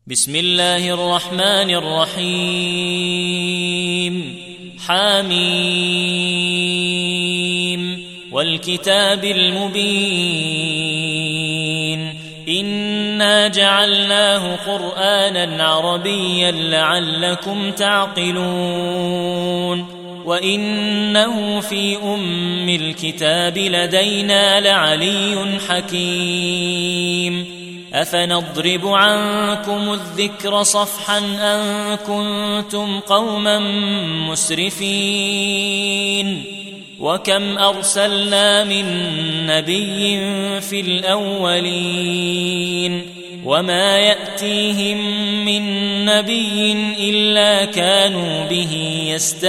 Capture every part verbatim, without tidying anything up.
بسم الله الرحمن الرحيم حميم والكتاب المبين إنا جعلناه قرآنا عربيا لعلكم تعقلون وإنه في أم الكتاب لدينا لعلي حكيم أفنضرب عنكم الذكر صفحا أن كنتم قوما مسرفين وكم أرسلنا من نبي في الأولين وما يأتيهم من نبي إلا كانوا به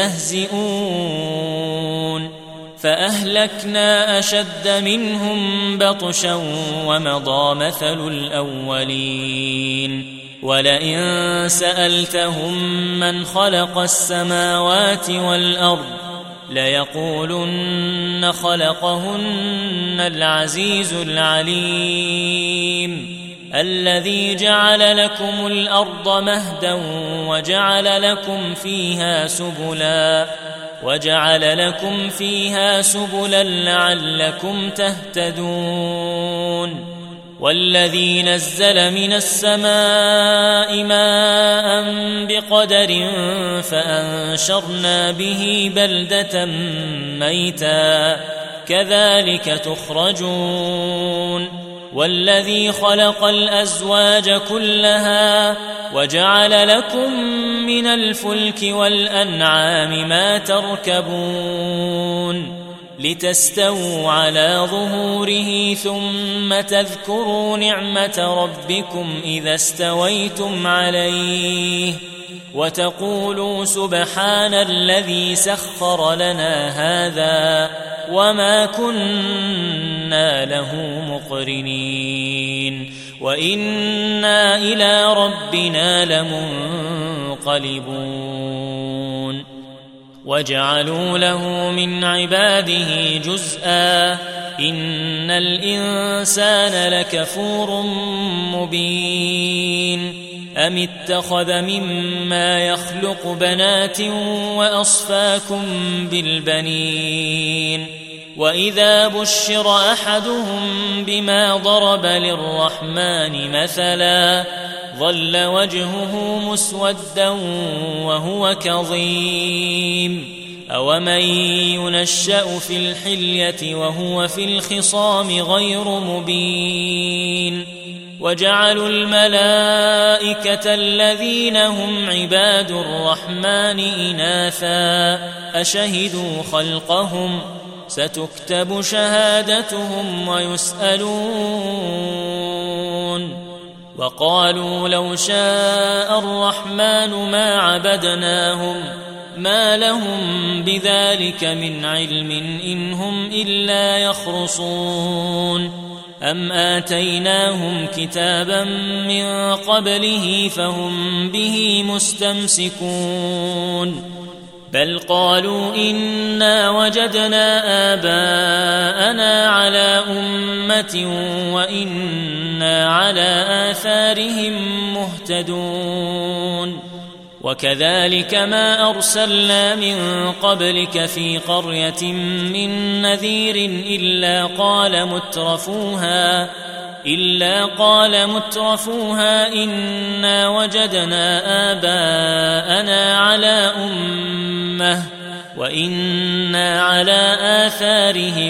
يستهزئون فأهلكنا أشد منهم بطشا ومضى مثل الأولين ولئن سألتهم من خلق السماوات والأرض ليقولن خلقهن العزيز العليم الذي جعل لكم الأرض مهدا وجعل لكم فيها سبلا وجعل لكم فيها سبلا لعلكم تهتدون والذي نزل من السماء ماء بقدر فأنشرنا به بلدة ميتا كذلك تخرجون والذي خلق الأزواج كلها وجعل لكم من الفلك والأنعام ما تركبون لتستووا على ظهوره ثم تذكروا نعمة ربكم إذا استويتم عليه وتقولوا سبحان الذي سخر لنا هذا وما كنا له مقرنين وإنا إلى ربنا لمنقلبون وجعلوا له من عباده جزءا إن الإنسان لكفور مبين أم اتخذ مما يخلق بنات وأصفاكم بالبنين وإذا بشر أحدهم بما ضرب للرحمن مثلا ظل وجهه مسودا وهو كظيم أومن ينشأ في الحلية وهو في الخصام غير مبين وجعلوا الملائكة الذين هم عباد الرحمن إناثا أشهدوا خلقهم ستكتب شهادتهم ويسألون وقالوا لو شاء الرحمن ما عبدناهم ما لهم بذلك من علم إن هم إلا يخرصون أم آتيناهم كتابا من قبله فهم به مستمسكون بل قالوا إنا وجدنا آباءنا على أمة وإنا على آثارهم مهتدون وكذلك ما أرسلنا من قبلك في قرية من نذير إلا قال مترفوها إلا قال مترفوها إنا وجدنا آباءنا على أمة وإنا على آثارهم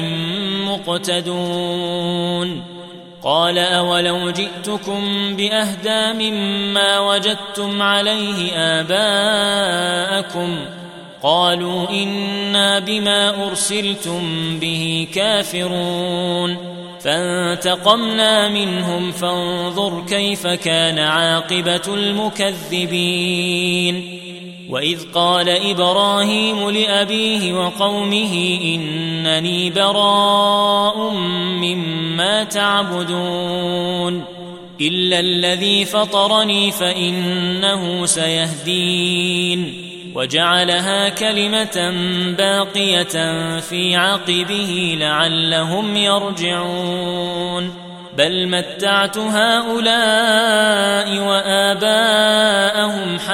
مقتدون قال أولو جئتكم بأهدى مما وجدتم عليه آباءكم قالوا إنا بما أرسلتم به كافرون فانتقمنا منهم فانظر كيف كان عاقبة المكذبين وإذ قال إبراهيم لأبيه وقومه إنني براء مما تعبدون إلا الذي فطرني فإنه سيهدين وجعلها كلمة باقية في عقبه لعلهم يرجعون بل متعت هؤلاء وآباءهم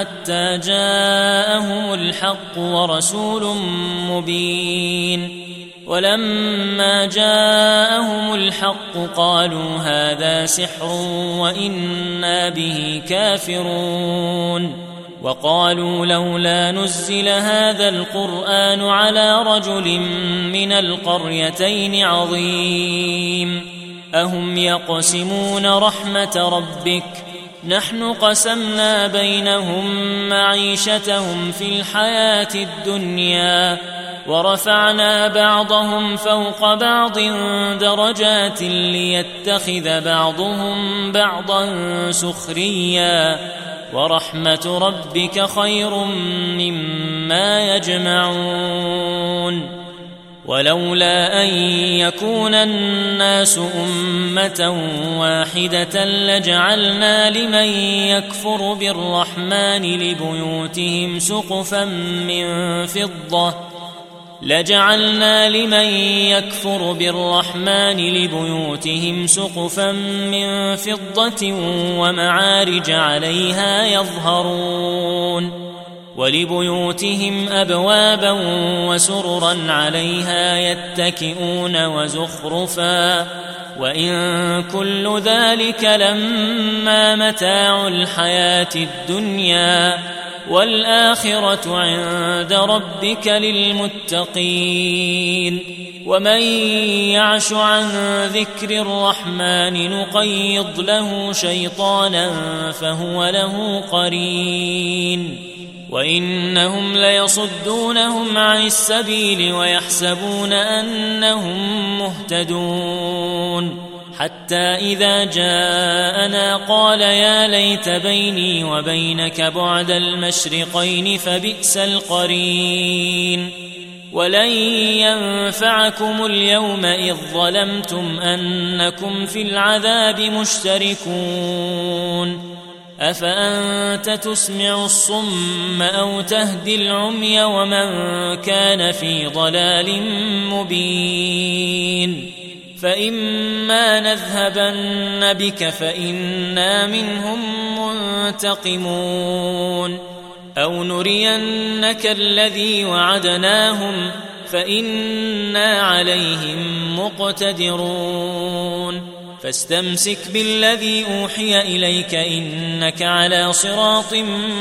حتى جاءهم الحق ورسول مبين ولما جاءهم الحق قالوا هذا سحر وإنا به كافرون وقالوا لولا نزل هذا القرآن على رجل من القريتين عظيم أهم يقسمون رحمة ربك نحن قسمنا بينهم معيشتهم في الحياة الدنيا ورفعنا بعضهم فوق بعض درجات ليتخذ بعضهم بعضا سخريا ورحمة ربك خير مما يجمعون ولولا أن يكون الناس أمة واحدة لجعلنا لمن يكفر بالرحمن لبيوتهم سقفا من فضة لجعلنا لمن يكفر بالرحمن لبيوتهم سقفا من فضة ومعارج عليها يظهرون ولبيوتهم أبوابا وسررا عليها يتكئون وزخرفا وإن كل ذلك لما متاع الحياة الدنيا والآخرة عند ربك للمتقين ومن يعش عن ذكر الرحمن نقيض له شيطانا فهو له قرين وإنهم ليصدونهم عن السبيل ويحسبون أنهم مهتدون حتى إذا جاءنا قال يا ليت بيني وبينك بعد المشرقين فبئس القرين ولن ينفعكم اليوم إذ ظلمتم أنكم في العذاب مشتركون أفأنت تسمع الصم أو تهدي العمي ومن كان في ضلال مبين فإما نذهبن بك فإنا منهم منتقمون أو نرينك الذي وعدناهم فإنا عليهم مقتدرون فاستمسك بالذي أوحي إليك إنك على صراط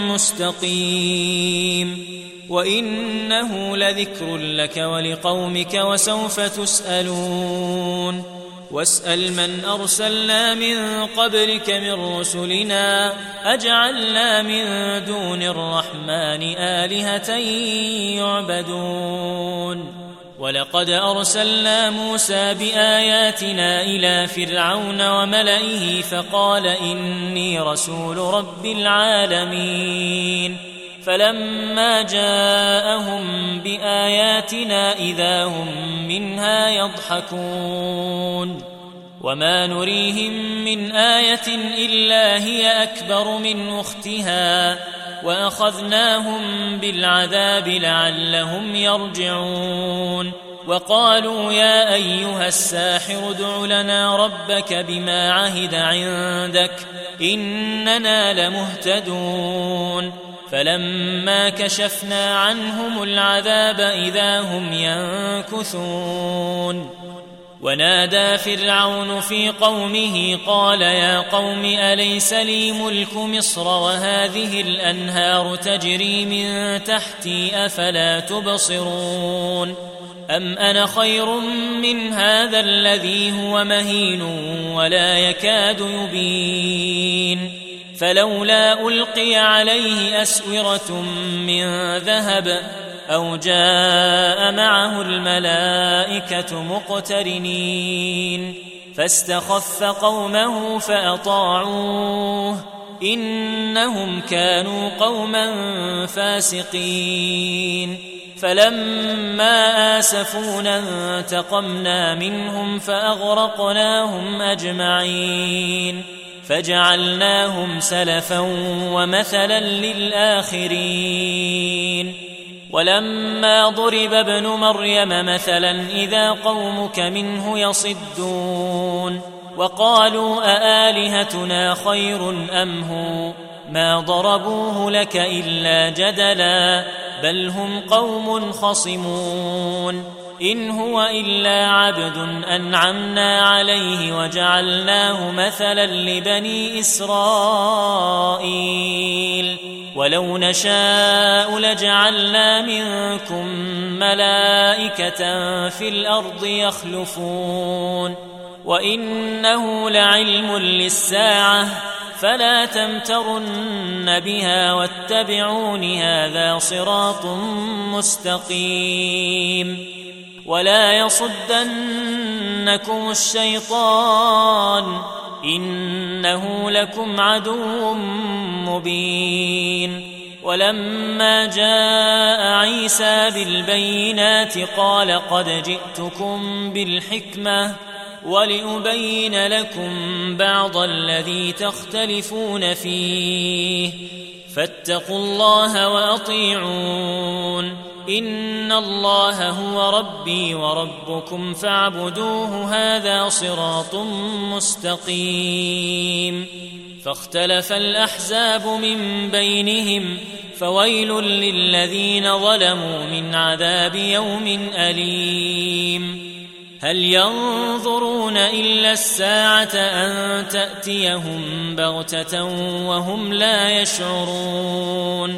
مستقيم وإنه لذكر لك ولقومك وسوف تسألون واسأل من أرسلنا من قبلك من رسلنا أجعلنا من دون الرحمن آلهة يعبدون ولقد أرسلنا موسى بآياتنا إلى فرعون وملئه فقال إني رسول رب العالمين فلما جاءهم بآياتنا إذا هم منها يضحكون وما نريهم من آية إلا هي أكبر من أختها وأخذناهم بالعذاب لعلهم يرجعون وقالوا يا أيها الساحر ادع لنا ربك بما عهد عندك إننا لمهتدون فلما كشفنا عنهم العذاب إذا هم ينكثون ونادى فرعون في قومه قال يا قوم أليس لي ملك مصر وهذه الأنهار تجري من تحتي أفلا تبصرون أم أنا خير من هذا الذي هو مهين ولا يكاد يبين فلولا ألقي عليه أسورة من ذهب أو جاء معه الملائكة مقترنين فاستخف قومه فأطاعوه إنهم كانوا قوما فاسقين فلما آسفونا انتقمنا منهم فأغرقناهم أجمعين فجعلناهم سلفا ومثلا للآخرين ولما ضرب ابن مريم مثلا إذا قومك منه يصدون وقالوا أآلهتنا خير أم هو ما ضربوه لك إلا جدلا بل هم قوم خصمون إن هو إلا عبد أنعمنا عليه وجعلناه مثلا لبني إسرائيل ولو نشاء لجعلنا منكم ملائكة في الأرض يخلفون وإنه لعلم للساعة فلا تمترن بها واتبعون هذا صراط مستقيم ولا يصدنكم الشيطان إنه لكم عدو مبين ولما جاء عيسى بالبينات قال قد جئتكم بالحكمة ولأبين لكم بعض الذي تختلفون فيه فاتقوا الله وأطيعون إن الله هو ربي وربكم فاعبدوه هذا صراط مستقيم فاختلف الأحزاب من بينهم فويل للذين ظلموا من عذاب يوم أليم هل ينظرون إلا الساعة أن تأتيهم بغتة وهم لا يشعرون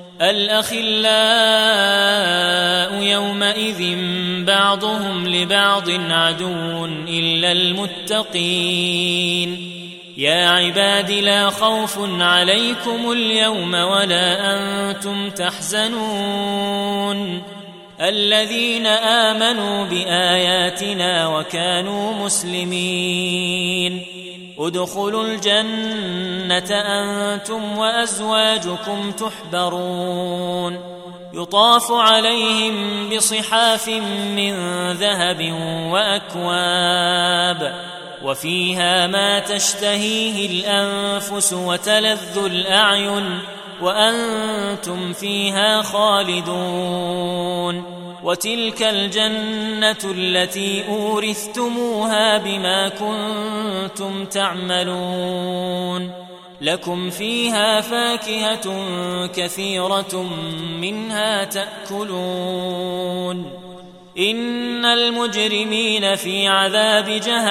الأخلاء يومئذ بعضهم لبعض عدو إلا المتقين يا عباد لا خوف عليكم اليوم ولا أنتم تحزنون الذين آمنوا بآياتنا وكانوا مسلمين ادخلوا الجنة أنتم وأزواجكم تحبرون يطاف عليهم بصحاف من ذهب وأكواب وفيها ما تشتهيه الأنفس وتلذ الأعين وأنتم فيها خالدون وتلك الجنة التي أورثتموها بما كنتم تعملون لكم فيها فاكهة كثيرة منها تأكلون إن المجرمين في عذاب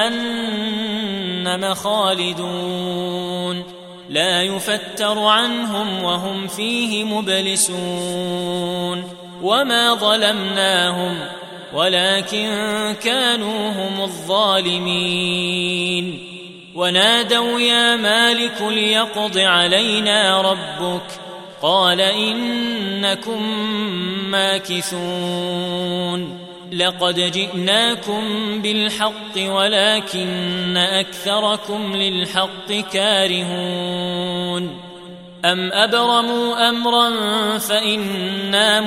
جهنم خالدون لا يفتر عنهم وهم فيه مبلسون وما ظلمناهم ولكن كانوا هم الظالمين ونادوا يا مالك ليقض علينا ربك قال إنكم ماكثون لقد جئناكم بالحق ولكن أكثركم للحق كارهون أم أبرموا أمرا فإنا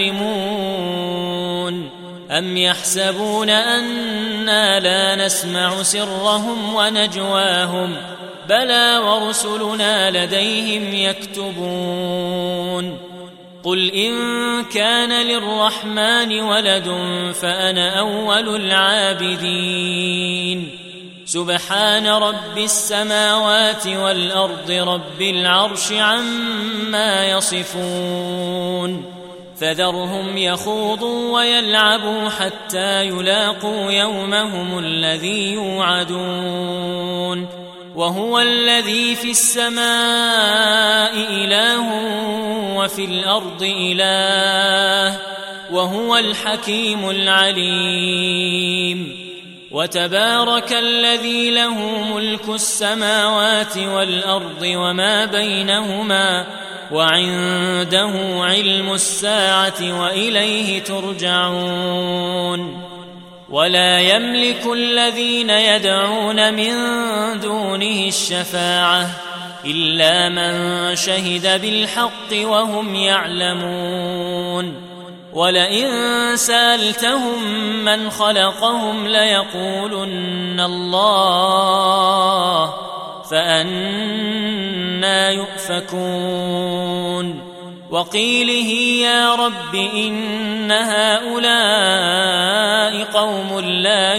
مبرمون أم يحسبون أنا لا نسمع سرهم ونجواهم بلى ورسلنا لديهم يكتبون قل إن كان للرحمن ولد فأنا أول العابدين سبحان رب السماوات والأرض رب العرش عما يصفون فذرهم يخوضوا ويلعبوا حتى يلاقوا يومهم الذي يوعدون وهو الذي في السماء إله وفي الأرض إله وهو الحكيم العليم وتبارك الذي له ملك السماوات والأرض وما بينهما وعنده علم الساعة وإليه ترجعون ولا يملك الذين يدعون من دونه الشفاعة إلا من شهد بالحق وهم يعلمون ولئن سألتهم من خلقهم ليقولن الله فأنى يؤفكون وقيله يا رب إن هؤلاء قوم لا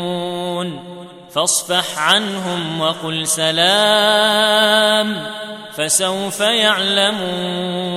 يؤمنون فاصفح عنهم وقل سلام فسوف يعلمون.